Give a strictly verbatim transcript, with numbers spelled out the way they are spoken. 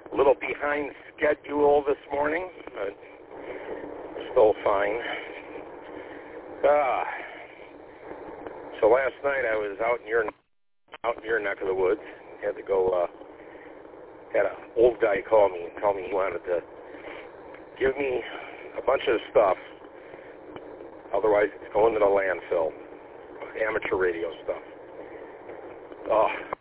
A little behind schedule this morning, but still fine. Ah, so last night I was out in your out in your neck of the woods. Had to go. Uh, had an old guy call me and tell me he wanted to give me a bunch of stuff. Otherwise, it's going to the landfill. Amateur radio stuff. Oh.